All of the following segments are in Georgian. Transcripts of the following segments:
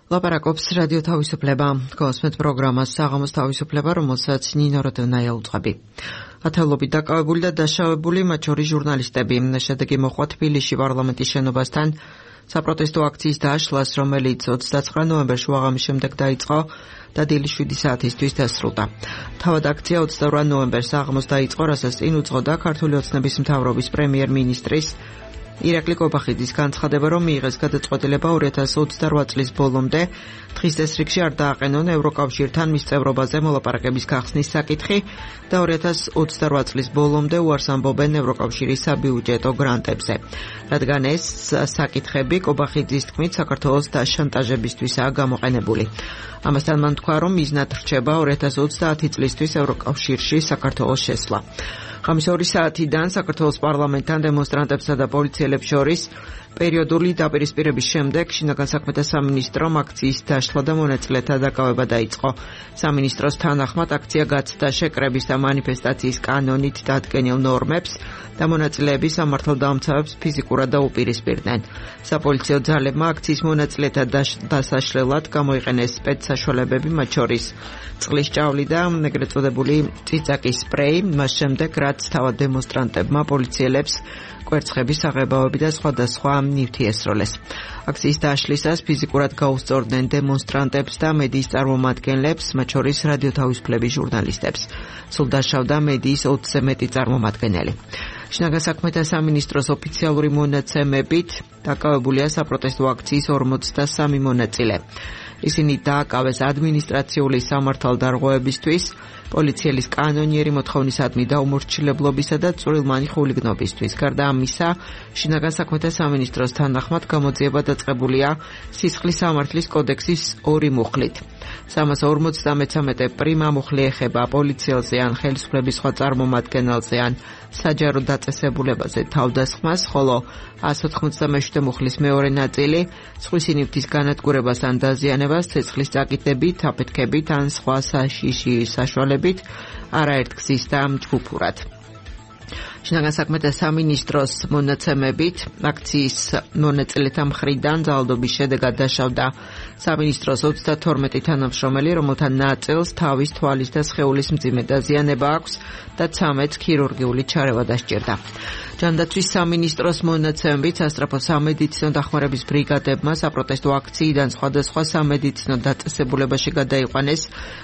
ლაპარაკობს რადიო თავისუფლება, კოსმეთ პროგრამას საღამოს თავისუფლება, რომელსაც ნინო როდონაია უწყები. ათეულობით დაკავებული და დაშავებული, მათ შორის ჟურნალისტები. შედეგი მოჰყვა თბილისში პარლამენტის შენობასთან საპროტესტო აქციის დაშლას, რომელიც 29 ნოემბერში უაღამის შემდეგ დაიწყო და დილის 7 საათისთვის დასრულდა. თავად აქცია 22 ნოემბერს საღამოს დაიწყო, რასაც წინ უძღოდა ქართული ოცნების მთავრობის პრემიერ-მინისტრის ირაკლი კობახიძის განცხადება, რომ მიიღეს გადაწყვეტილება 2028 წლის ბოლომდე დღის წესრიგში არ დააყენონ ევროკავშირთან მის წევრობაზე მოლაპარაკების გახსნის საკითხი და 2028 წლის ბოლომდე უარს ამბობენ ევროკავშირის საბიუჯეტო გრანტებზე. რადგან ეს საკითხები კობახიძის თქმით საქართველოს დაშანტაჟებისთვისაა გამოყენებული. ამასთან მან თქვა, რომ მიზნად რჩება 2030 წლისთვის ევროკავშირში საქართველოს შესვლა. ხამის 2 საათიდან საქართველოს პარლამენტთან დემონსტრანტებსა და პოლიციელებს შორის პერიოდული დაპირისპირების შემდეგ შინაგან საქმეთა სამინისტრომ აქციის დაშლა და მონაწილეთა დაკავება დაიწყო. სამინისტროს თანახმად აქცია გაცდა შეკრების და მანიფესტაციის კანონით დადგენილ ნორმებს და მონაწილეები სამართალდამცავებს ფიზიკურად დაუპირისპირდნენ. საპოლიციო ძალებმა აქციის მონაწილეთა დასაშლელად გამოიყენეს სპეცსაშუალებები, მათ შორის წყლის ჭავლი და ეგრეთ წოდებული წიწაკის სპრეი, მას შემდეგ რაც თავად დემონსტრანტებმა პოლიციელებს კვერცხების აღებავები და სხვადასხვა ნივთი ესროლეს. აქციის დაშლისას ფიზიკურად გაუსწორდნენ დემონსტრანტებს და მედიის წარმომადგენლებს, მათ შორის რადიო თავისუფლების ჟურნალისტებს. სულ დაშავდა მედიის 20-ზე მეტი წარმომადგენელი. შინაგან საქმეთა სამინისტროს ოფიციალური მონაცემებით დაკავებულია საპროტესტო აქციის 43 მონაწილე. ისინი დააკავეს ადმინისტრაციული სამართალდარღვევებისთვის, პოლიციელის კანონიერი მოთხოვნისადმი დაუმორჩილებლობისა და წვრილმანი ხულიგნობისთვის. გარდა ამისა, შინაგან საქმეთა სამინისტროს თანახმად გამოძიება დაწყებულია სისხლის სამართლის კოდექსის 2 მუხლით. 353 პრიმა მუხლი ეხება პოლიციელზე ან ხელისუფლების სხვა წარმომადგენელზე ან საჯარო დაწესებულებაზე თავდასხმას, ხოლო 197 მუხლის მეორე ნაწილი სხვისი ნივთის განადგურებას ან დაზიანებას ცეცხლის წაკიდებით, აფეთქებით ან სხვა საშიში საშუალებით არაერთ გზის და ჯგუფურად. შინაგან საქმეთა სამინისტროს მონაცემებით აქციის მონაწილეთა მხრიდან ძალადობის შედეგად დაშავდა სამინისტროს 32 თანამშრომელი, რომელთა ნაწილს თავის, თვალის და სხეულის მძიმე დაზიანება აქვს და 13 ქირურგიული ჩარევა დასჭირდა. ჯანდაცვის სამინისტროს მონაცემებით სასწრაფო სამედიცინო დახმარების ბრიგადებმა საპროტესტო აქციიდან სხვადასხვა სამედიცინო დაწესებულებაში გადაიყვანეს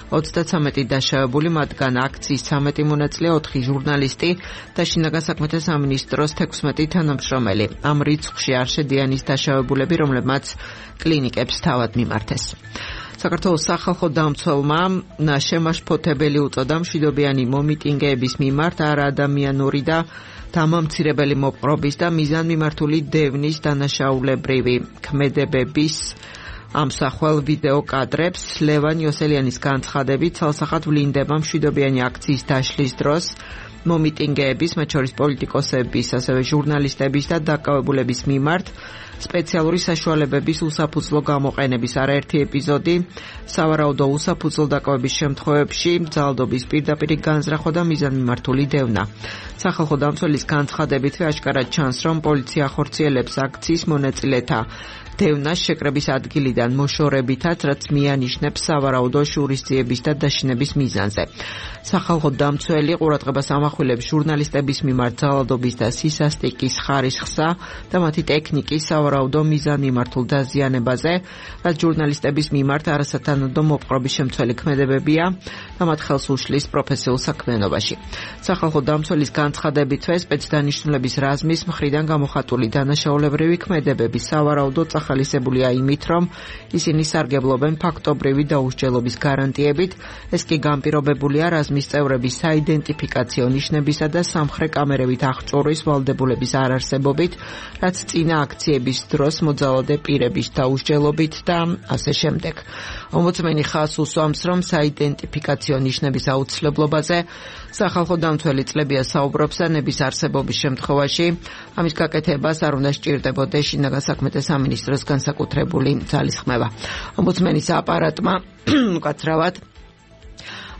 33 დაშავებული, მათგან აქციის 13 მონაწილე, 4 ჟურნალისტი და შინაგან საქმეთა სამინისტროს 16 თანამშრომელი. ამ რიცხვში არ შედიან ის დაშავებულები, რომლებმაც კლინიკებს თავად მიმართეს. საქართველოს სახალხო დამცველმა შემაშფოთებელი უწოდა მშვიდობიანი მომიტინგეების მიმართ არაადამიანური და დამამცირებელი მოპყრობის და მიზანმიმართული დევნის დანაშაულებრივი ქმედებების ამსახველ ვიდეო კადრებს. ლევან იოსელიანის განცხადებით, ცალსახად ვლინდება მშვიდობიანი აქციის დაშლის დროს მომიტინგეების, მათ შორის პოლიტიკოსების, ასევე ჟურნალისტების და დაკავებულების მიმართ სპეციალური საშუალებების უსაფუძვლო გამოყენების არაერთი ეპიზოდი, სავარაუდო უსაფუძვლო დაკავების შემთხვევებში ძალადობის პირდაპირი განზრახვა და მიზანმიმართული დევნა. სახალხო დამცველის განცხადებითვე აშკარად ჩანს, რომ პოლიცია ახორციელებს აქციის მონაწილეთა დევნას შეკრების ადგილიდან მოშორებითაც, რაც მიანიშნებს სავარაუდო შურისძიების და დაშინების მიზანზე. სახალხო დამცველი ყურადღებას ამახვილებს ჟურნალისტების მიმართ ძალადობის და სისასტიკის ხარისხსა და მათი ტექნიკის სავარაუდო მიზანმიმართულ დაზიანებაზე, რაც ჟურნალისტების მიმართ არასათანადო მოპყრობის შემცველი ქმედებებია და მათ ხელს უშლის პროფესიულ საქმიანობაში. სახალხო დამცველის განცხადებითვე სპეცდანიშნულების რაზმის მხრიდან გამოხატული დანაშაულებრივი ქმედებები სავარაუდო ახალისებულია იმით, რომ ისინი სარგებლობენ ფაქტობრივი დაუსჯელობის გარანტიებით, ეს კი განპირობებულია რაზმის წევრების საიდენტიფიკაციო ნიშნებისა და სამხრე კამერებით აღჭურვის ვალდებულების არარსებობით, რაც წინა აქციების დროს მოძალადე პირების დაუსჯელობით და ასე შემდეგ. ომბუდსმენი ხაზს უსვამს, რომ საიდენტიფიკაციო ნიშნების აუცილებლობაზე სახალხო დამცველი წლებია საუბრობს და ნების არსებობის შემთხვევაში ამის გაკეთებას არ უნდა სჭირდებოდეს შინაგან საქმეთა სამინისტროს განსაკუთრებული ძალისხმევა. ომბუდსმენის აპარატმა უკაცრავად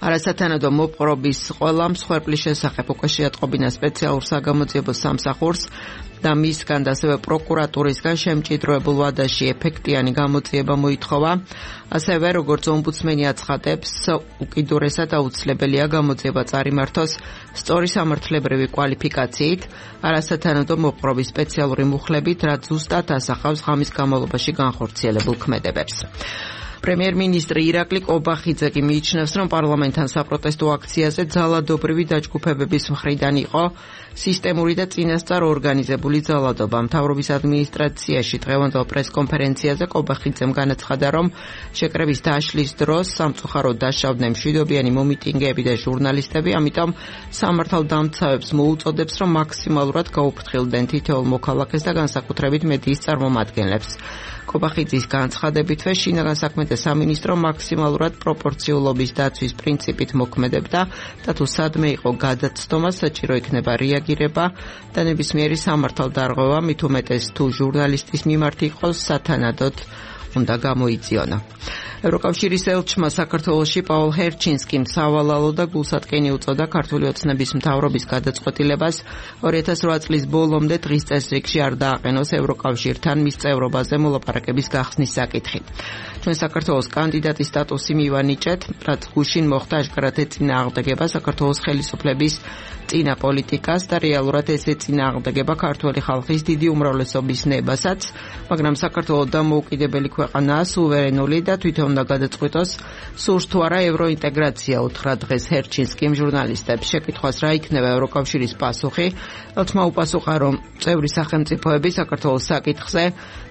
არასათანადო მოპყრობის ყველა მსხვერპლის შესახებ უკვე შეატყობინა სპეციალურ საგამოძიებო სამსახურს და მისგან და ასევე პროკურატურისგან შემჭიდროებულ ვადაში ეფექტიანი გამოძიება მოითხოვა. ასევე როგორც ომბუდსმენი აცხადებს, უკიდურესად აუცილებელია გამოძიება წარიმართოს სწორი სამართლებრივი კვალიფიკაციით, არასათანადო მოპყრობის სპეციალური მუხლებით, რაც ზუსტად ასახავს ღამის განმავლობაში განხორციელებულ ქმედებებს. პრემიერ-მინისტრი ირაკლი კობახიძე კი მიიჩნევს, რომ პარლამენტთან საპროტესტო აქციაზე ძალადობრივი დაჯგუფებების მხრიდან იყო სისტემური და წინასწარ ორგანიზებული ძალადობა. მთავრობის ადმინისტრაციაში დღევანდელ პრესკონფერენციაზე კობახიძემ განაცხადა, რომ შეკრების დაშლის დროს სამწუხაროდ დაშავდნენ მშვიდობიანი მომიტინგეები და ჟურნალისტები, ამიტომ სამართალდამცავებს მოუწოდებს, რომ მაქსიმალურად გაუფრთხილდნენ თითოეულ მოქალაქეს და განსაკუთრებით მედიის წარმომადგენლებს. კობახიძის განცხადებითვე შინაგან საქმეთა სამინისტრო მაქსიმალურად პროპორციულობის დაცვის პრინციპით მოქმედებდა და თუ სადმე იყო გადაცდომა, საჭირო იქნება რეაგირება და ნებისმიერი სამართალდარღვევა, მით უმეტეს თუ ჟურნალისტის მიმართ იყოს სათანადოდ უნდა გამოიწიონა. ევროკავშირის ელჩმა საქართველოში პაულ ჰერჩინსკიმ სავალალო და გულსატკენი უწოდა ქართული ოცნების მთავრობის გადაწყვეტილებას 2008 წლის ბოლომდე დღის წესრიგში არ დააყენოს ევროკავშირთან მის წევრობაზე მოლაპარაკების გახსნის საკითხი. ჩვენ საქართველოს კანდიდატის სტატუსი მივანიჭეთ, რაც გუშინ მოხდა აშკარად ეწინააღმდეგება საქართველოს ხელისუფლების წინა პოლიტიკას და რეალურად ეს ეწინააღმდეგება ქართველი ხალხის დიდი უმრავლესობის ნებასაც, მაგრამ საქართველოს დამოუკიდებელი ქვეყანაა, სუვერენული და თვითონ უნდა გადაწყვიტოს სურს თუ არა ევროინტეგრაცია, უთხრა დღეს ჰერჩინსკიმ ჟურნალისტებს. შეკითხვას რა იქნება ევროკავშირის პასუხი, ელჩმა უპასუხა, რომ წევრი სახელმწიფოები საქართველოს საკითხზე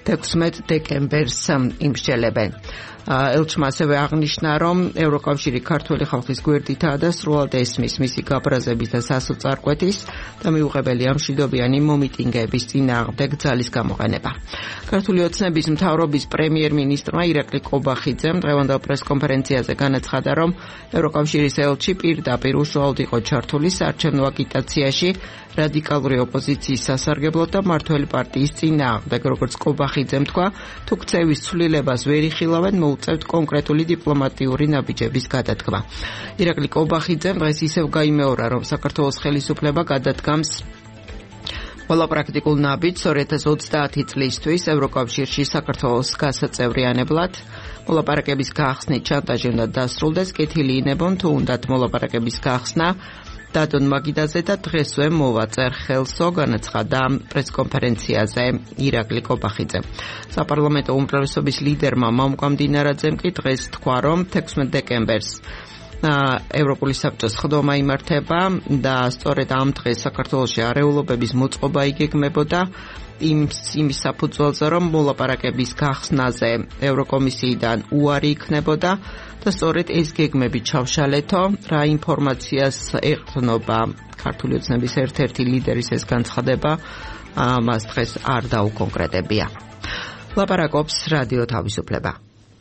16 დეკემბერს იმსჯელებენ. ელჩმა ასევე აღნიშნა, რომ ევროკავშირი ქართული ხალხის გვერდითაა და სრულად ესმის მისი გაბრაზების და სასოწარკვეთის და მიუღებელია მშვიდობიანი მომიტინგეების წინააღმდეგ ძალის გამოყენება. ქართული ოცნების მთავრობის პრემიერ-მინისტრმა ირაკლი კობახიძემ დღევანდელ პრესკონფერენციაზე განაცხადა, რომ ევროკავშირის ელჩი პირდაპირ უშუალოდ იყო ჩართული საარჩევნო აგიტაციაში რადიკალური ოპოზიციის სასარგებლოდ და მმართველი პარტიის წინააღმდეგ. როგორც კობახიძემ თქვა, თუ ქცევის ცვლილებას ვერ იხილავენ, მოუწევთ კონკრეტული დიპლომატიური ნაბიჯების გადადგმა. ირაკლი კობახიძემ დღეს ისევ გაიმეორა, რომ საქართველოს ხელისუფლება გადადგამს ყველა პრაქტიკულ ნაბიჯს 2030 წლისთვის ევროკავშირში საქართველოს გასაწევრიანებლად. მოლაპარაკების გახსნით შანტაჟი უნდა დასრულდეს, კეთილი ინებონ თუ უნდათ მოლაპარაკების გახსნა დადონ მაგიდაზე და დღესვე მოვაწერ ხელსო, განაცხადა პრესკონფერენციაზე ირაკლი კობახიძე. საპარლამენტო უმრავლესობის ლიდერმა მამუკამ დინარაძემ კი დღეს თქვა, რომ 16 დეკემბერს ევროპული საბჭოს ხდომა იმართება და სწორედ ამ დღეს საქართველოში არეულობების მოწყობა იგეგმებოდა იმის საფუძველზე, რომ მოლაპარაკების გახსნაზე ევროკომისიიდან უარი იქნებოდა და სწორედ ეს გეგმები ჩავშალეთო, რა ინფორმაციას ეყრდნობა ქართული ოცნების ერთ-ერთი ლიდერის ეს განცხადება, მას დღეს არ დაუკონკრეტებია. ლაპარაკობს რადიო თავისუფლება.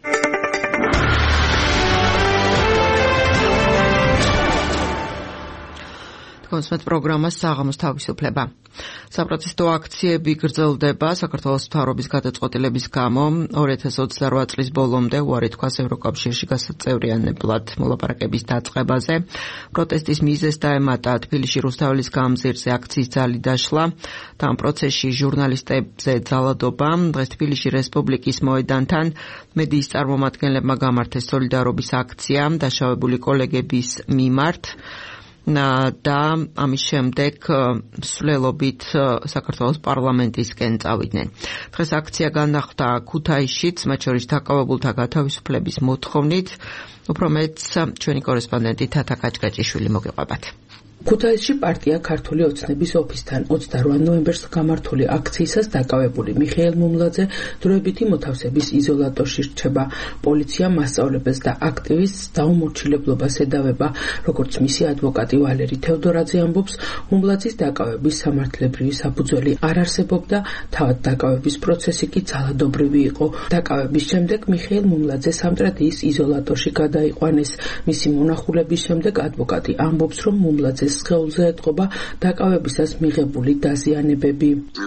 კონსმეთ პროგრამას საღამოს თავისუფლება. საპროტესტო აქციები გრძელდება საქართველოს მთავრობის გადაწყვეტილების გამო 2028 წლის ბოლომდე უარი თქვას ევროკავშირში გასაწევრიანებლად მოლაპარაკების დაწყებაზე. პროტესტის მიზეზს დაემატა თბილისში რუსთაველის გამზირზე აქციის ძალი დაშლა და ამ პროცესში ჟურნალისტებზე ძალადობა. დღეს თბილისში რესპუბლიკის მოედანთან მედიის წარმომადგენლებმა გამართეს სოლიდარობის აქცია დაშავებული კოლეგების მიმართ. და ამის შემდეგ მსვლელობით საქართველოს პარლამენტისკენ წავიდნენ. დღეს აქცია განახლდა ქუთაისშიც, მათ შორის დაკავებულთა გათავისუფლების მოთხოვნით. უფრო მეტს ჩვენი კორესპონდენტი თათა კაჭკაჭიშვილი მოგიყვებათ. ქუთაისში პარტია ქართული ოცნების ოფისთან 28 ნოემბერს გამართული აქციისას დაკავებული მიხეილ მუმლაძე დროებითი მოთავსების იზოლატორში რჩება. პოლიცია მასწავლებელს და აქტივისტს დაუმორჩილებლობას ედავება. როგორც მისი ადვოკატი ვალერი თევდორაძე ამბობს, მუმლაძის დაკავების სამართლებრივი საფუძველი არ არსებობდა, თავად დაკავების პროცესი კი ძალადობრივი იყო. დაკავების შემდეგ მიხეილ მუმლაძე სამტრედიის იზოლატორში გადაიყვანეს. მისი მონახულების შემდეგ ადვოკატი ამბობს, რომ მუმლაძეს სხეულზე ეტყობა დაკავებისას მიღებული დაზიანებები. მიუხედავად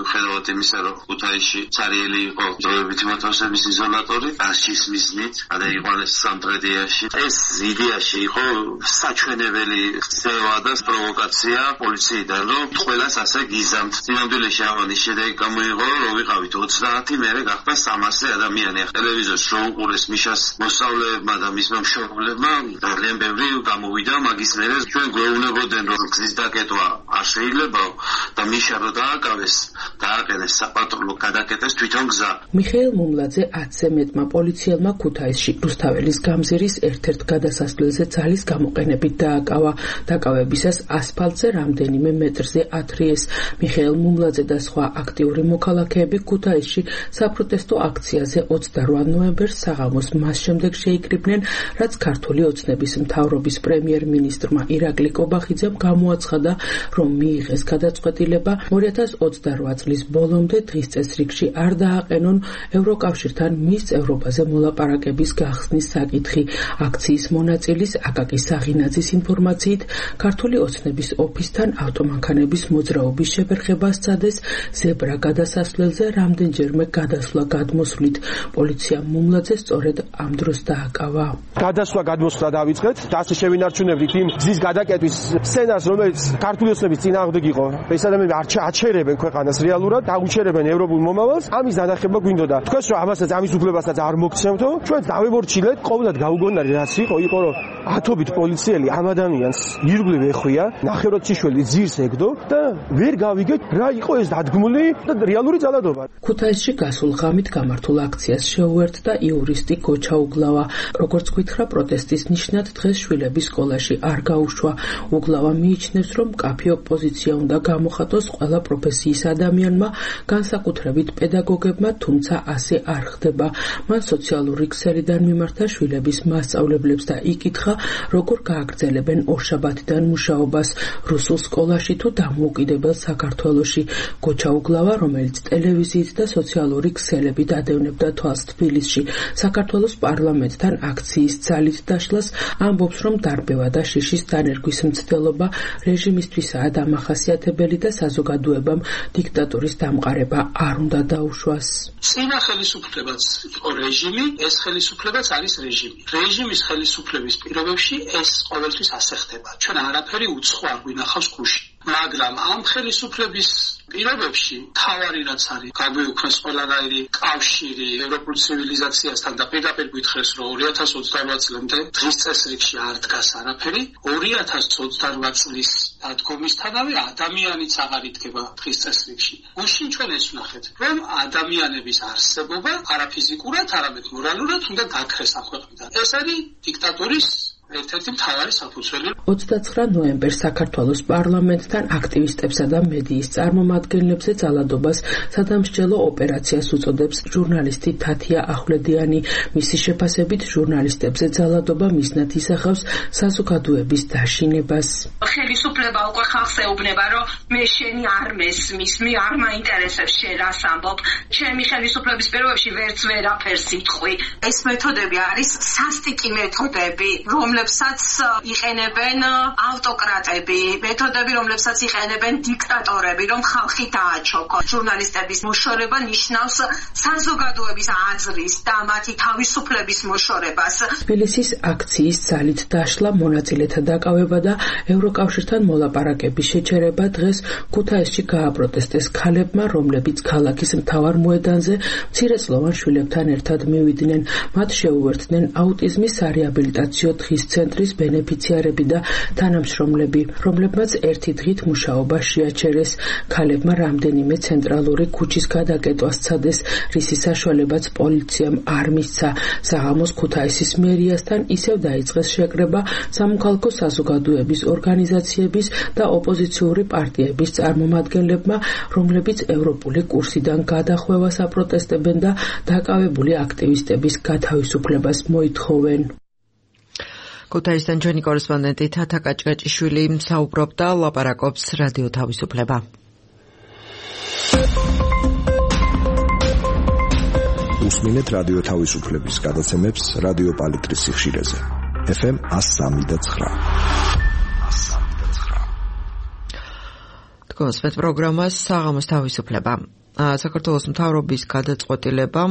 მიუხედავად იმისა, რომ ქუთაისში цаრიელი იყო დროებითი მოთავსების იზოლატორი, დასჯის მიზნით და იყვანეს სამტრედიაში. ეს იდეაში იყო საჩვენებელი ხსევა და პროვოკაცია პოლიციიდან, რომ ყველას ასე გიზამთ. წინამძღოლში ამანის შედეგი გამოიღო, რომ ვიყავით 30, მერე გახდა 300 ადამიანი. ტელევიზორს რო უყურეს მიშას მოსწავლეებმა და მისმა მშობლებმა, ძალიან ბევრი გამოვიდა მაგის მერე. ჩვენ გვეუბნებოდნენ, რომ გზის დაკეტვა არ შეიძლებაო და მიშა რო დააკავეს, დააყენეს საპატრულო გადაკეტეს თვითონ გზა. მიხეილ მუმლაძე 10-ზე მეტმა პოლიციელმა ქუთაისში რუსთაველის გამზირის ერთ-ერთ გადასასვლელზე ძალის გამოყენებით დააკავა. დაკავებისას ასფალტზე რამდენიმე მეტრზე ათრიეს. მიხეილ მუმლაძე და სხვა აქტიური მოქალაქეები ქუთაისში საპროტესტო აქციაზე 28 ნოემბერს საღამოს მას შემდეგ შეიკრიბნენ, რაც ქართული ოცნების მთავრობის პრემიერ-მინისტრმა ირაკლი კობახიძემ გამოაცხადა, რომ მიიღეს გადაწყვეტილება 2028 წლის ბოლომდე დღის წესრიგში არ დააყენონ ევროკავშირთან მის წევრობაზე მოლაპარაკების გახსნის საკითხი. აქციის მონაწილის აკაკი საღინაძის ინფორმაციით, ქართული ოცნების ოფისთან ავტომანქანების მოძრაობის შეფერხება სცადეს ზებრა გადასასვლელზე რამდენჯერმე გადასვლა გადმოსვლით. პოლიცია მუმლაძეს სწორედ ამ დროს დააკავა. გადასვლა გადმოსვლა დავიწყეთ და ასე შევინარჩუნებდით იმ გზის გადაკეტვის სცენარს, რომელიც ქართული ოცნების წინააღმდეგ იყო. ეს ადამიანები აჩერებენ ქვეყანას რეალურად, დაუჩერებენ ევროპულ მომავალს. ამის დანახება გვინდოდა. თქვენს რომ ამასაც ამის უფლებასაც არ მოგცემთო, ჩვენ დავემორჩილეთ, ყოველად გაუგონარი რაც იყო, რომ ათობით პოლიციელი ამ ადამიანს ირგვლივ ეხვია, ნახევრადჩიშველი ძირს ეგდო და ვერ გავიგეთ რა იყო ეს დადგმული და რეალური ძალადობა. ქუთაისში გასულ ღამით გამართულ აქციას შეუერთდა იურისტი გოჩა უგლავა. როგორც გითხრა, პროტესტის ნიშნად დღეს შვილების სკოლაში არ გაუშვა. უგლავა მიიჩნევს, რომ მკაფიო პოზიცია უნდა გამოხატოს ყველა პროფესიის ადამიანმა, განსაკუთრებით პედაგოგებმა, თუმცა ასე არ ხდება. მან სოციალური ქსელიდან მიმართა შვილების მასწავლებლებს და იკითხა, როგორ გააგრძელებენ ორშაბათიდან მუშაობას რუსულ სკოლაში თუ დამოუკიდებელ საქართველოში. გოჩა უგლავა, რომელიც ტელევიზიით და სოციალური ქსელებით ადევნებდა თვალს თბილისში საქართველოს პარლამენტთან აქციის ძალით დაშლას, ამბობს, რომ დარბევა და შიშის დანერგვის მცდელობა რეჟიმისთვისაა დამახასიათებელი და საზოგადოებამ დიქტატურის დამყარება არ უნდა დაუშვას. წინა ხელისუფლებაც იყო რეჟიმი, ეს ხელისუფლებაც არის რეჟიმი. რეჟიმის ხელისუფლების პირობებში ეს ყოველთვის ასე ხდება. ჩვენ არაფერი უცხო არ გვინახავს გუშინ. მაგრამ ამ ხელისუფლების პირობებში თავარი რაც არის გაგვიუქმეს ყველანაირი კავშირი ევროპულ ცივილიზაციასთან და პირდაპირ გითხრეს, რომ 2028 წლამდე დღის წესრიგში არ დგას არაფერი. 2028 წლის დადგომისთანავე ადამიანიც აღარ იდგება დღის წესრიგში. გუშინ ჩვენ ეს ვნახეთ, რომ ადამიანების არსებობა არა ფიზიკურად, არამედ მორალურად უნდა დაქრეს ამ ქვეყნიდან. ეს არის დიქტატურის ერთ-ერთი მთავარი საფუძველი. 29 ნოემბერს საქართველოს პარლამენტთან აქტივისტებსა და მედიის წარმომადგენლებზე ძალადობას სადამსჯელო ოპერაციას უწოდებს ჟურნალისტი თათია ახვლედიანი. მისი შეფასებით, ჟურნალისტებზე ძალადობა მიზნად ისახავს საზოგადოების დაშინებას. ხელისუფლება უკვე ხალხს ეუბნება, რომ მე შენი არ მესმის, მე არ მაინტერესებს შენ რას ამბობ. ჩემი ხელისუფლების პირობებში ვერც ვერაფერს იტყვი. ეს მეთოდები არის სასტიკი მეთოდები, რომლებსაც იყენებენ ავტოკრატები, მეთოდები, რომლებსაც იყენებენ დიქტატორები, რომ ხალხი დააჩოქო. ჟურნალისტების მოშორება ნიშნავს საზოგადოების აზრის და მათი თავისუფლების მოშორებას. თბილისის აქციის ძალით დაშლა, მონაწილეთა დაკავება და ევროკავშირთან მოლაპარაკების შეჩერება დღეს ქუთაისში გააპროტესტეს ქალებმა, რომლებიც ქალაქის მთავარ მოედანზე მცირეწლოვან შვილებთან ერთად მივიდნენ. მათ შეუერთდნენ აუტიზმის სარეაბილიტაციო დღის ცენტრის ბენეფიციარები და თანამშრომლები, რომლებმაც ერთი დღით მუშაობა შეაჩერეს. ქალებმა რამდენიმე ცენტრალური ქუჩის გადაკეტვა სცადეს, რისი საშუალებაც პოლიციამ არ მისცა. საღამოს ქუთაისის მერიასთან ისევ დაიწყეს შეკრება სამოქალაქო საზოგადოების ორგანიზაციების და ოპოზიციური პარტიების წარმომადგენლებმა, რომლებიც ევროპული კურსიდან გადახვევას აპროტესტებენ და დაკავებული აქტივისტების გათავისუფლებას მოითხოვენ. ქუთაისთან ჩვენი კორესპონდენტი თათა კაჭკაჭიშვილი საუბრობდა, ლაპარაკობს რადიო თავისუფლება. უსმინეთ რადიო თავისუფლების გადაცემებს რადიო პალიტრის სიხშირეზე. FM 103.9. თქვენს პროგრამას საღამოს თავისუფლება. საქართველოს მთავრობის გადაწყვეტილებამ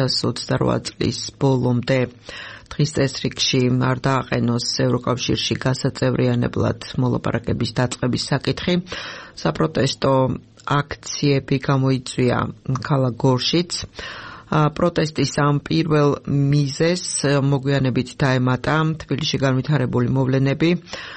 2028 წლის ბოლომდე დღის წესრიგში არ დააყენოს ევროკავშირში გასაწევრიანებლად მოლაპარაკების დაწყების საკითხი. საპროტესტო აქციები გამოიწვია ქალაქ გორშიც. პროტესტის ამ პირველ მიზეზს მოგვიანებით დაემატა თბილისში განვითარებული მოვლენები,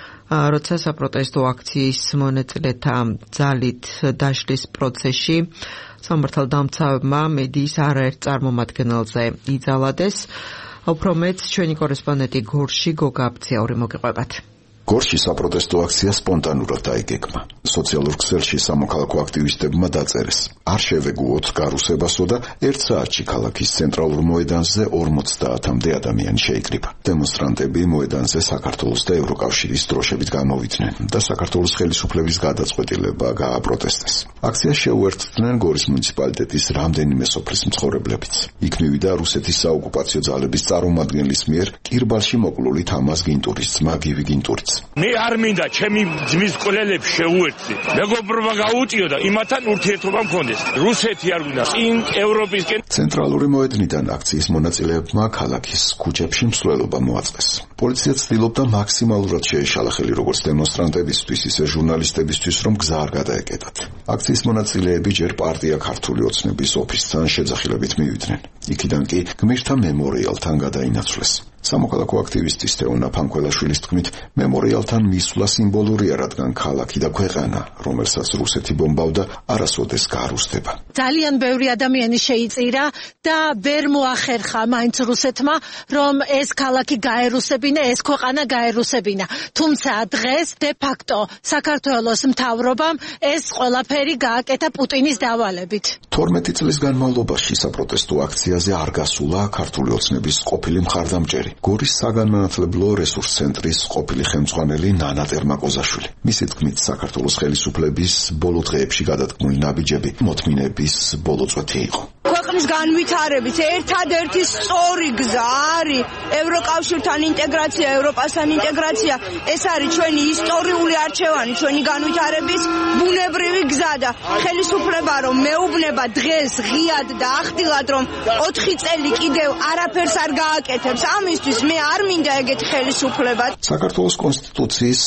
როცა საპროტესტო აქციის მონაწილეთა ძალით დაშლის პროცესში სამართალდამცავებმა მედიის არაერთ წარმომადგენელზე იძალადეს. უფრო მეც ჩვენი კორესპონდენტი გორში გოგა აბციური მოგიყვებათ. გორში საპროტესტო აქცია სპონტანურად დაიგეგმა. სოციალურ ქსელში სამოქალაქო აქტივისტებმა დაწერეს: არ შევეგუოთ გარუსებასო და 1 საათში ქალაქის ცენტრალურ მოედანზე 50-მდე ადამიანი შეიკრიბა. დემონსტრანტები მოედანზე საქართველოს და ევროკავშირის დროშებით გამოვიდნენ და საქართველოს ხელისუფლების გადაწყვეტილება გააპროტესტეს. აქციას შეუერთდნენ გორის მუნიციპალიტეტის რამდენიმე სოფლის მცხოვრებლებიც. იქ მივიდა რუსეთის საოკუპაციო ძალების წარმომადგენლის მიერ კირბალში მოკლული თამაზ გინტურის ძმა გივი გინტურიც. მე არ მინდა ჩემი ძმის კვლელებს შეუერთდი. მეგობრობა გაუწიო და იმათთან ურთიერთობა მქონდეს. რუსეთი არ უნდა წინ ევროპისკენ. ცენტრალური მოედნიდან აქციის მონაწილეებმა ქალაქის ქუჩებში მსვლელობა მოაწყეს. პოლიცია ცდილობდა მაქსიმალურად შეეშალა ხელი როგორც დემონსტრანტებისთვის, ისე ჟურნალისტებისთვის, რომ გზა არ გადაეკეტათ. აქციის მონაწილეები ჯერ პარტია ქართული ოცნების ოფისთან შეძახილებით მივიდნენ. იქიდან კი გმირთა მემორიალთან გადაინაცვლეს. სამოქალაქო აქტივისტის თეონა ფანქველაშვილის თქმით, მემორიალთან მისვლა სიმბოლურია, რადგან ქალაქი და ქვეყანა, რომელსაც რუსეთი ბომბავდა, არასოდეს გაარუსდება. ძალიან ბევრი ადამიანი შეიწირა და ვერ მოახერხა მაინც რუსეთმა, რომ ეს ქალაქი გაერუსებინა, ეს ქვეყანა გაერუსებინა. თუმცა დღეს de facto საქართველოს მთავრობამ ეს ყველაფერი გააკეთა პუტინის დავალებით. 12 წლის განმავლობაში საპროტესტო აქციაზე არ გასულა ქართული ოცნების ყოფილი მხარდამჭერი, გორის საგანმანათლებლო რესურს ცენტრის ყოფილი ხელმძღვანელი ნანა ტერმაკოზაშვილი. მისი თქმით, საქართველოს ხელისუფლების ბოლო დღეებში გადადგმული ნაბიჯები მოთმინების ბოლო წვეთი იყო. ქვეყნის განვითარების ერთადერთი სწორი გზა არის ევროკავშირთან ინტეგრაცია, ევროპასთან ინტეგრაცია. ეს არის ჩვენი ისტორიული არჩევანი, ჩვენი განვითარების ბუნებრივი გზა და ხელისუფლება რომ მეუბნება დღეს ღიად და ახდილად რომ 4 წელი კიდევ არაფერს არ გააკეთებს, ამისთვის მე არ მინდა ეგეთი ხელისუფლება. საქართველოს კონსტიტუციის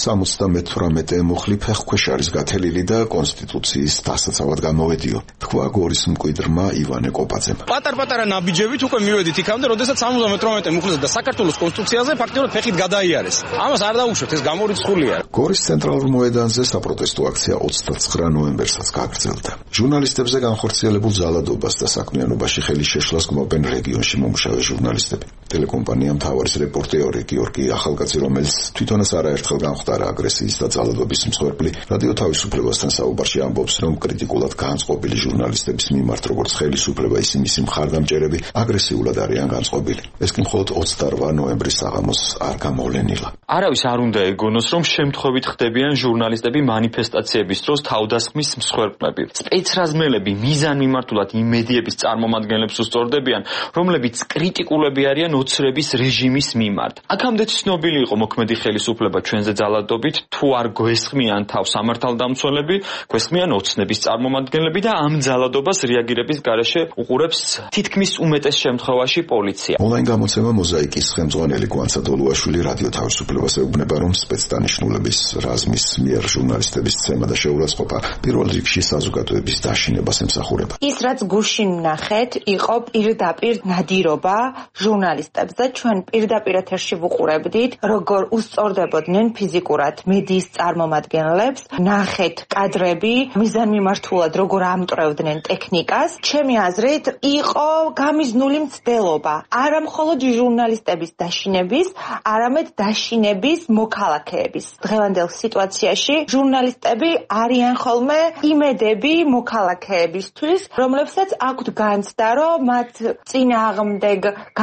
78 მუხლი ფეხქვეშ არის გათელილი და კონსტიტუციის დასაცავად გამოვედიო. თქვა გორის მკვიდრმა ივანე კოპაძემ. პატარ-პატარა ნაბიჯებით უკვე მივედით იქამდე, როდესაც 78 მუხლზე და საქართველოს კონსტიტუციაზე ფაქტიურად ფეხით გადაიარეს. ამას არ დაუშვათ, ეს გამორიცხულია. გორის ცენტრალურ მოედანზე საპროტესტო აქცია 29 ნოემბერსაც გაგრძელდა. ჟურნალისტებზე განხორციელებულ ძალადობას და საქმიანობაში ხელი შეშლას გმობენ რეგიონში მომუშავე ჟურნალისტები. ტელეკომპანია მთავარის რეპორტერი გიორგი ახალკაცი, რომელიც თვითონაც არაერთხელ განხვდარა აგრესიის და ძალადობის მსხვერპლი, რადიო თავისუფლებასთან საუბარში ამბობს, რომ კრიტიკულად განწყობილი ჟურნალისტების მიმართ, როგორც ხელისუფლება, ისინი მისი მხარდამჭერები აგრესიულად არიან განწყობილი. ეს კი მხოლოდ 28 ნოემბრის საღამოს არ გამოვლენილა. არავის არ უნდა ეგონოს, რომ შემთხვევით ხდებიან ჟურნალისტები მანიფესტაციების დროს თავდასხმის მსხვერპლები. სპეცრაზმელები მიზანმიმართულად იმ მედიების წარმომადგენლებს უსწორდებიან, რომლებიც კრიტიკულები არიან ოცნების რეჟიმის მიმართ. აქამდე ცნობილი იყო მოქმედი ხელისუფლება ჩვენზე ძალადობით, თუ არ გვესხმიან თავს სამართალდამცველები, გვესხმიან ოცნების წარმომადგენლები და ამ ძალადობას რეაგირების გარეშე უყურებს თითქმის უმეტეს შემთხვევაში პოლიცია. ონლაინ გამოცემა მოზაიკის ხელმძღვანელი გვანცა დოლუაშვილი რადიო თავისუფლებას ეუბნება, რომ სპეცდანიშნულების რაზმის მიერ ჟურნალისტების ცემა და შეურაცხყოფა პირველ რიგში საზოგადოების დაშინებას ემსახურება. ის რაც გუშინ ნახეთ, იყო პირდაპირ ნადირობა ჟურნალისტებზე. ჩვენ პირდაპირ ეთერში ვუყურებდით, როგორ უსწორდებოდნენ ფიზიკურად მედიის წარმომადგენლებს. ნახეთ კადრები, მიზანმიმართულად როგორ ამტვრევდნენ ტექნიკას. ჩემი აზრით, იყო გამიზნული მცდელობა. არა მხოლოდ ჟურნალისტების დაშინების, არამედ დაშინების მოქალაქეების. დღევანდელ სიტუაციაში ჟურნალისტები არიან ხოლმე იმედები მოქალაქეებისთვის, რომლებსაც აქვთ განცდა, რომ მათ წინააღმდეგ განხორციელების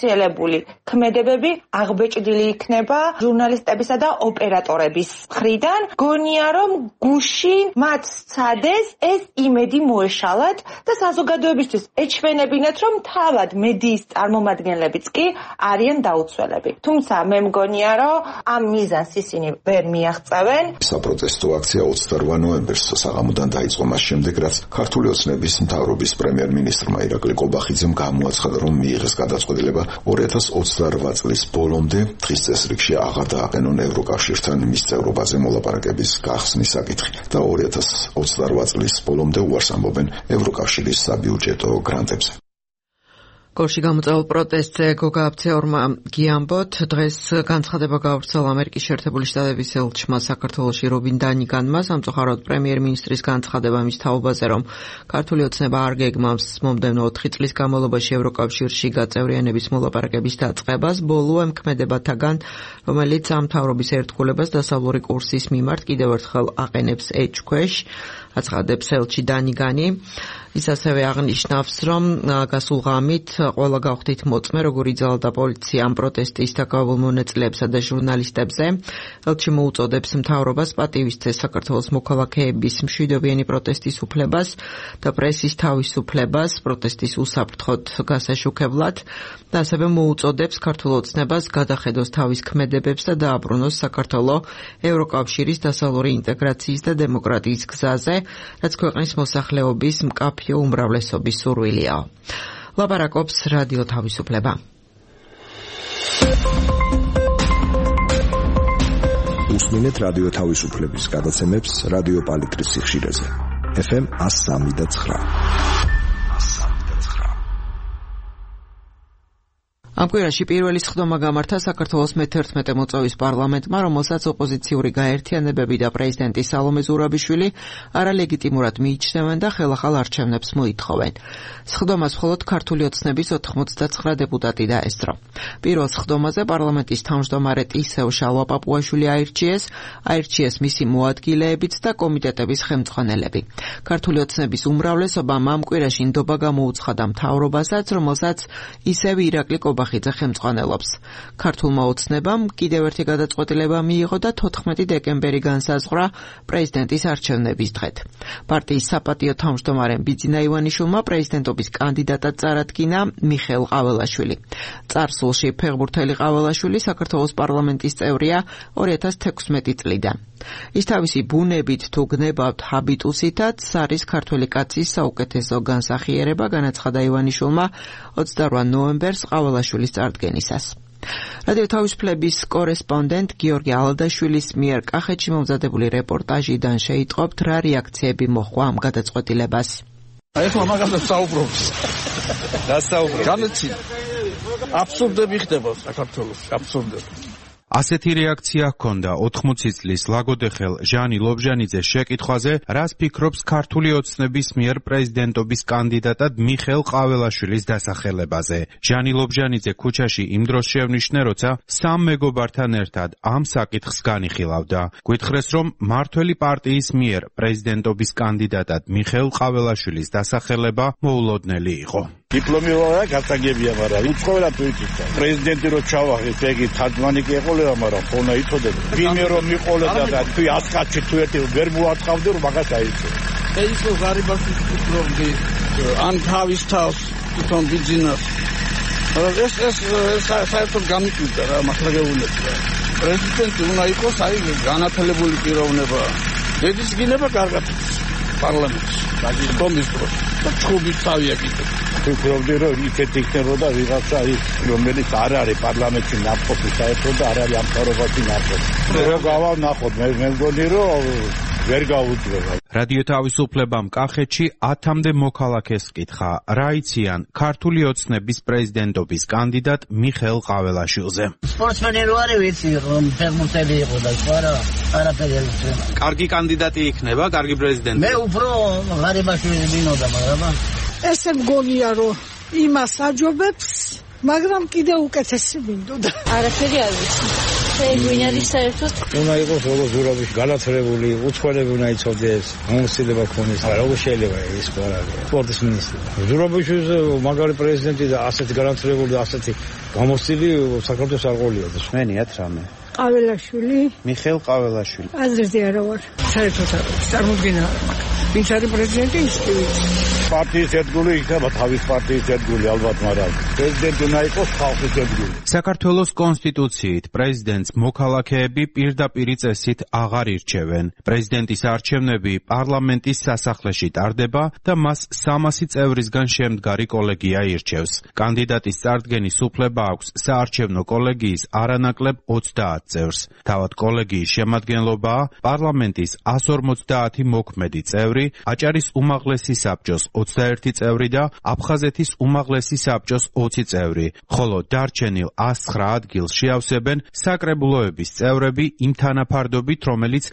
გახორციელებული ქმედებები აღბეჭდილი იქნება ჟურნალისტებისა და ოპერატორების მხრიდან. გონია რომ გუშინ მათ სცადეს ეს იმედი მოეშალათ და საზოგადოებისთვის ეჩვენებინათ რომ თავად მედიის წარმომადგენლებიც კი არიან დაუცველები. თუმცა მე მგონია რომ ამ მიზანს ისინი ვერ მიაღწევენ. საპროტესტო აქცია 28 ნოემბერს საღამოდან დაიწყო მას შემდეგ, რაც ქართული ოცნების მთავრობის პრემიერ-მინისტრმა ირაკლი კობახიძემ გამოაცხადა, რომ მიიღეს გადაწყვეტილება 2028 წლის ბოლომდე დღის წესრიგში აღარ დააყენონ ევროკავშირთან მისწევრობაზე მოლაპარაკების გახსნის საკითხი და 2028 წლის ბოლომდე უარს ამბობენ ევროკავშირის საბიუჯეტო გრანტებზე. გორში გამოწვეულ პროტესტზე გოგა აფცეორმა გიამბოთ დღეს განცხადება გაავრცელა ამერიკის შეერთებული შტატების ელჩმა საქართველოში რობინ დანიგანმა, სამწუხაროდ პრემიერ-მინისტრის განცხადება მის თაობაზე, რომ ქართული ოცნება არ გეგმავს მომდევნო 4 წლის განმავლობაში ევროკავშირში გაწევრიანების მოლაპარაკების დაწყებას, ბოლო ემქმედებათაგან, რომელიც ამ მთავრობის ერთგულებას დასავლური კურსის მიმართ კიდევ ერთხელ აყენებს ეჭქვეშ, აცხადებს ელჩი დანიგანი. ის ასევე აღნიშნავს, რომ გასულ ღამით ყველა გავხდით მოწმე, როგორ იძალდა პოლიცია ამ პროტესტის დაკავებულ მონაწილეებსა და ჟურნალისტებზე. ელჩი მოუწოდებს მთავრობას პატივისცეს საქართველოს მოქალაქეების მშვიდობიანი პროტესტის უფლებას და პრესის თავისუფლებას პროტესტის უსაფრთხოდ გასაშუქებლად და ასევე მოუწოდებს ქართულ ოცნებას გადახედოს თავის ქმედებებს და დააბრუნოს საქართველო ევროკავშირის დასავლური ინტეგრაციის და დემოკრატიის გზაზე, რაც ქვეყნის მოსახლეობის მკაფიო უმრავლესობის სურვილია. ლაპარაკობს რადიო თავისუფლება. უსმინეთ რადიო თავისუფლების გადაცემებს რადიო პალიტრის სიხშირეზე. FM 103.9. ამ კვირაში პირველი სხდომა გამართა საქართველოს მე-11 მოწვევის პარლამენტმა, რომელსაც ოპოზიციური გაერთიანებები და პრეზიდენტი სალომე ზურაბიშვილი არალეგიტიმურად მიიჩნევენ და ხელახალ არჩევნებს მოითხოვენ. სხდომას მხოლოდ ქართული ოცნების 99 დეპუტატი დაესწრო. პირველ სხდომაზე პარლამენტის თავმჯდომარე ტისევ შალვა პაპუაშვილი აირჩიეს მისი მოადგილეებიც და კომიტეტების ხელმძღვანელები. ქართული ოცნების უმრავლესობამ ამ კვირაში ნდობა გამოუცხადა მთავრობასაც, რომელსაც ისევ ირაკლი კობახიძე ხელმძღვანელობს. ქართულმა ოცნებამ კიდევ ერთი გადაწყვეტილება მიიღო და 14 დეკემბერი განსაზღვრა პრეზიდენტის არჩევნების დღედ. პარტიის საპატიო თავმჯდომარემ ბიძინა ივანიშვილმა პრეზიდენტობის კანდიდატად წარადგინა მიხეილ ყაველაშვილი. წარსულში ფეხბურთელი ყაველაშვილი საქართველოს პარლამენტის წევრია 2016 წლიდან. ის თავისი ბუნებით თუ გნებავთ ჰაბიტუსითაც არის ქართველი კაცის საუკეთესო განსახიერება, განაცხადა ივანიშვილმა 28 ნოემბერს ყაველაშვილის წარდგენისას. რადიო თავისუფლების კორესპონდენტ გიორგი ალადაშვილის მიერ კახეთში მომზადებული რეპორტაჟიდან შეიტყობთ, რა რეაქციები მოჰყვა ამ გადაწყვეტილებას. ეხლა მაგაზე საუბრობს. რა საუბრობს? განაცი. აბსურდები ხდება საქართველოს, აბსურდები. ასეთი რეაქცია ჰქონდა 80 წლის ლაგოდეხელ ჟანი ლობჟანიძეს შეკითხვაზე, რას ფიქრობს ქართული ოცნების მიერ პრეზიდენტობის კანდიდატად მიხეილ ყაველაშვილის დასახელებაზე. ჟანი ლობჟანიძე ქუჩაში იმ დროს შევნიშნე, როცა სამ მეგობართან ერთად ამ საკითხს განიხილავდა. გვითხრეს, რომ მართველი პარტიის მიერ პრეზიდენტობის კანდიდატად მიხეილ ყაველაშვილის დასახელება მოულოდნელი იყო. დიპლომი ვარა, გასაგებია, მაგრამ უცხოელად თუ იცით. პრეზიდენტი რო ჩავახეს, ეგი თაძმანი კი ეყოლება, მაგრამ ხონა იცოდება. ვინმე რომ მიყოლება და თუ ასკაცი თუ ერთი ვერ მოაწყავდე, რომ მაგას აიცო. ეს ღარიბაში ფიქრობდი, ან თავის თავს თვითონ ბიძინას. ეს საერთოდ გამიკვირდა რა, მართლაგეულებს. პრეზიდენტი უნდა იყოს აი განათლებული პიროვნება. ედის გინება კარგად პარლამენტში. გაგიდგომის დროს. და ჩხუბის თავია კიდე. ვფიქრობდი, რომ იქეთ იქნებოდა ვიღაცა ის, რომელიც არ არის პარლამენტში ნაყოფი საერთოდ და არ არის ამ ხარობაში ნაყოფი. რო გავანახოთ, მე მგონი, რომ ვერ გაუძლება. რადიო თავისუფლებამ კახეთში 10-მდე მოქალაქეს კითხა, რა იციან ქართული ოცნების პრეზიდენტობის კანდიდატ მიხეილ ყაველაშვილზე. სპორტსმენი რო არის, ვიცი, რომ ფეხბურთელი იყო და სხვა არაფერი არ იციან. კარგი კანდიდატი იქნება, კარგი პრეზიდენტი. მე უფრო ღარიბაშვილი მინოდა, მაგრამ ესე მგონია, რომ იმას აჯობებს, მაგრამ კიდე უკეთესი მინდოდა. არაფერი არ ვიცი. შეგვინარის საერთოდ უნდა იყოს როგორც ზურაბში განათლებული, უცხოელები უნდა იცოდეს, ამოსილება ქონდეს. როგორ შეიძლება ეს ყველაფერი? სპორტის მინისტრი. ზურაბში მაგარი პრეზიდენტი და ასეთი განათლებული და ასეთი გამოსილი საქართველოს არ ყოლია. მენიათ რამე. ყაველაშვილი. მიხეილ ყაველაშვილი. აზრზე არა ვარ. საერთოდ არ წარმოგვიდგენა არ მაქვს. ვინც არის პრეზიდენტი ის კი ვიცი. პარტიის ერთგული იქნება თავის პარტიის ერთგული ალბათ, მაგრამ პრეზიდენტი უნდა იყოს ხალხის ერთგული. საქართველოს კონსტიტუციით პრეზიდენტს მოქალაქეები პირდაპირი წესით აღარ ირჩევენ. პრეზიდენტის არჩევნები პარლამენტის სასახლეში ტარდება და მას 300 წევრისგან შემდგარი კოლეგია ირჩევს. კანდიდატის წარდგენის უფლება აქვს საარჩევნო კოლეგიის არანაკლებ 30 წევრს. თავად კოლეგიის შემადგენლობაა პარლამენტის 150 მოქმედი წევრი, აჭარის უმაღლესი საბჭოს 21 წევრი და აფხაზეთის უმაღლესი საბჭოს 20 წევრი, ხოლო დარჩენილ 109 ადგილს შეავსებენ საკრებულოების წევრები იმ თანაფარდობით, რომელიც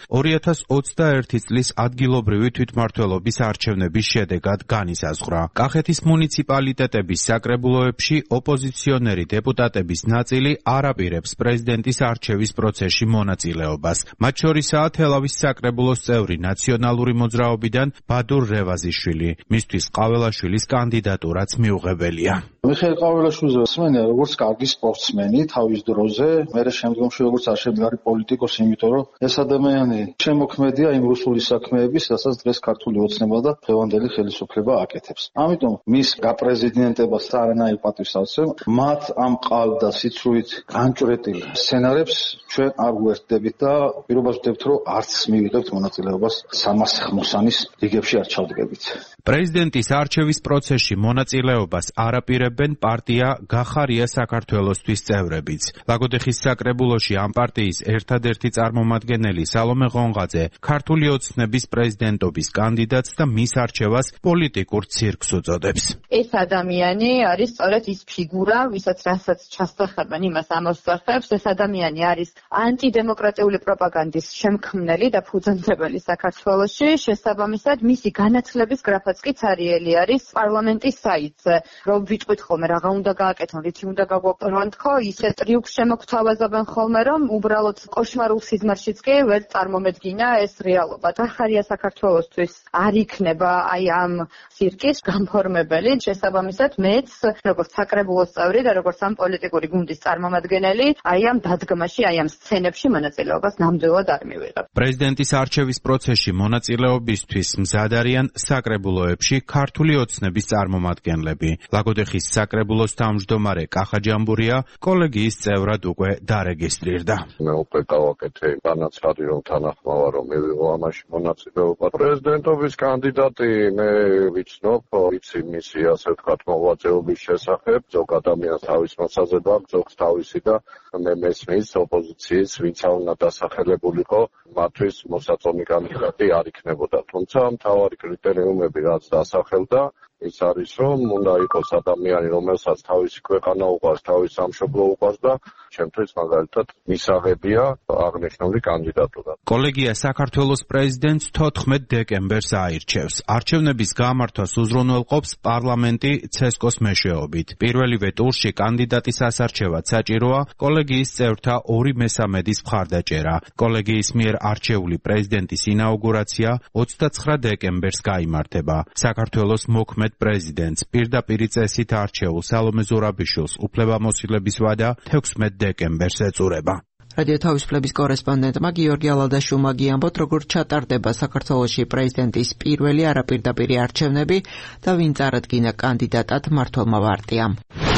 2021 წლის ადგილობრივი თვითმმართველობის არჩევნების შედეგად განისაზღვრა. კახეთის მუნიციპალიტეტების საკრებულოებში ოპოზიციონერი დეპუტატების ნაწილი არ აპირებს პრეზიდენტის არჩევის პროცესში მონაწილეობას. მათ შორისაა თელავის საკრებულოს წევრი ნაციონალური მოძრაობიდან ბადურ რევაზიშვილი. მისთვის ყაველაშვილის კანდიდატურაც მიუღებელია. მიხეილ ყაველაშვილს ვსმენია როგორც კარგი სპორტსმენი თავის დროზე, მერე შემდგომში როგორც არშემდგარი პოლიტიკოსი, იმიტომ რომ ეს ადამიანი შემოქმედია იმ რუსული საქმეების, რასაც დღეს ქართული ოცნება და დღევანდელი ხელისუფლება აკეთებს. ამიტომ მის გაპრეზიდენტებას არანაირ პატივს არ ვცემ. მათ ამ ყალ და სიცრუით განჭრეტილ სცენარებს ჩვენ არ გვერდებით და პირობას ვდებთ, რომ არც მივიღებთ მონაწილეობას 300-ის რიგებში არ ჩავდგებით. პრეზიდენტის არჩევის პროცესში მონაწილეობას არ აპირებენ პარტია გახარია საქართველოსთვის წევრებიც. ლაგოდეხის საკრებულოში ამ პარტიის ერთადერთი წარმომადგენელი სალომე ღონღაძე ქართული ოცნების პრეზიდენტობის კანდიდატს და მის არჩევას პოლიტიკურ ცირკს უწოდებს. ეს ადამიანი არის სწორედ ის ფიგურა, ვისაც რასაც ჩასახებენ, იმას ამოსახებს. ეს ადამიანი არის ანტიდემოკრატიული პროპაგანდის შემქმნელი და ფუძემდებელი საქართველოში. შესაბამისად, მისი განათლების გრაფაც კი ცარიელი არის პარლამენტის საიტზე. რომ ვიტყვით ხოლმე რაღა უნდა გააკეთონ, რითი უნდა გაგვაპროვან თქო, ისე ტრიუქს შემოგთავაზობენ ხოლმე, რომ უბრალოდ კოშმარულ სიზმარშიც კი ვერ წარმომედგინა ეს რეალობა. გახარია საქართველოსთვის არ იქნება აი ამ ცირკის განფორმებელი. შესაბამისად, მეც როგორც საკრებულოს წევრი და როგორც ამ პოლიტიკური გუნდის წარმომადგენელი, აი ამ დადგმაში, აი ამ სცენებში მონაწილეობას ნამდვილად არ მივიღებ. პრეზიდენტის არჩევის პროცესში მონაწილეობისთვის მზად არიან საკრებულოებში ქართული ოცნების წარმომადგენლები. ლაგოდეხის საკრებულოს თავმჯდომარე კახა ჯამბურია კოლეგიის წევრად უკვე დარეგისტრირდა. მე უკვე გავაკეთე განაცხადი, რომ თანახმავა რომ მივიღო ამაში მონაწილეობა. პრეზიდენტობის კანდიდატი მე ვიცნობ, ვიცი მისი ასე ვთქვათ მოღვაწეობის შესახებ, ზოგ ადამიანს თავის მოსაზრება აქვს, ზოგს თავისი და მე მესმის ოპოზიციის ვინც უნდა დასახელებულიყო, მათთვის მოსაწონი კანდიდატი არ იქნებოდა. თუმცა მთავარი კრიტერიუმები რაც დასახელდა ის არის, რომ უნდა იყოს ადამიანი, რომელსაც თავისი ქვეყანა უყვარს, თავის სამშობლო უყვარს და ჩემთვის მაგალითად მისაღებია აღნიშნული კანდიდატურა. კოლეგია საქართველოს პრეზიდენტს 14 დეკემბერს აირჩევს. არჩევნების გამართვას უზრუნველყოფს პარლამენტი ცესკოს მეშვეობით. პირველივე ტურში კანდიდატის ასარჩევად საჭიროა კოლეგიის წევრთა 2/3-ის მხარდაჭერა. კოლეგიის მიერ არჩეული პრეზიდენტის ინაუგურაცია 29 დეკემბერს გაიმართება. საქართველოს მოქმედ პრეზიდენტს პირდაპირი წესით არჩეულ სალომე ზურაბიშვილს უფლებამოსილების ვადა 16 დეკემბერს ეწურება. რადიო თავისუფლების კორესპონდენტმა გიორგი ალადაშვილმა გიამბოთ, როგორ ჩატარდება საქართველოში პრეზიდენტის პირველი არაპირდაპირი არჩევნები და ვინ წარადგინა კანდიდატად მმართველმა პარტიამ.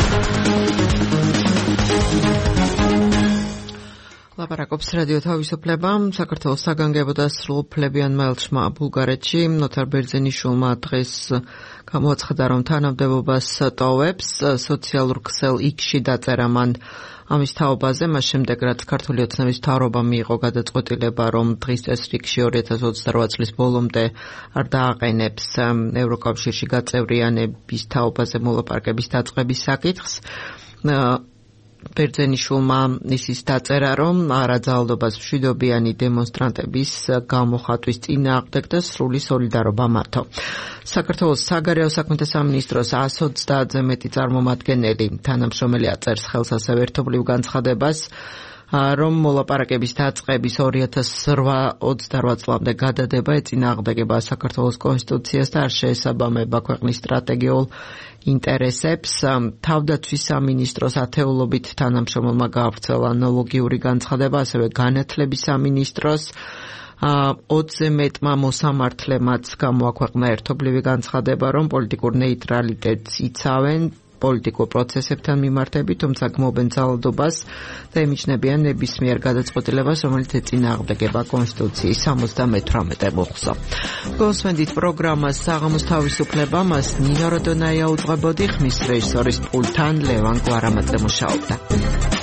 ლაპარაკობს რადიო თავისუფლება. საქართველოს საგანგებო და სრულუფლებიანმა ელჩმა ბულგარეთში ნოთარ ბერძენიშვილმა დღეს გამოაცხადა, რომ თანამდებობას ტოვებს. სოციალურ ქსელ X-ში დაწერა მან ამის თაობაზე, მას შემდეგ რაც ქართული ოცნების მთავრობა მიიღო გადაწყვეტილება, რომ დღის წესრიგში 2028 წლის ბოლომდე არ დააყენებს ევროკავშირში გაწევრიანების თაობაზე მოლაპარაკების დაწყების საკითხს. ბერძენიშვილმა ისიც დაწერა, რომ არაძალდობას მშვიდობიანი დემონსტრანტების გამოხატვის წინააღმდეგ და სრული სოლიდარობა მათო. საქართველოს საგარეო საქმეთა სამინისტროს 130-ზე მეტი წარმომადგენელი თანამშრომელი აწერს ხელს ასევე ერთობლივ განცხადებას, რომ მოლაპარაკების დაწყების 2028 წლამდე გადადება ეწინააღმდეგება საქართველოს კონსტიტუციას და არ შეესაბამება ქვეყნის სტრატეგიულ ინტერესებს. თავდაცვის სამინისტროს ათეულობით თანამშრომელმა გაავრცელა ანალოგიური განცხადება, ასევე განათლების სამინისტროს 20-ზე მეტმა მოსამართლემაც გამოაქვეყნა ერთობლივი განცხადება, რომ პოლიტიკურ ნეიტრალიტეტს იცავენ პოლიტიკურ პროცესებთან მიმართებით, თუმცა გმობენ ძალადობას და ემიჯნებიან ნებისმიერ გადაწყვეტილებას, რომელიც ეწინააღმდეგება კონსტიტუციის 78 მუხლსა. გოსმენდით პროგრამას საღამოს თავისუფლება, მას ნინო როდონაია უძღვებოდი, ხმის რეჟისორის პულტთან ლევან გვარამაძე მუშაობდა.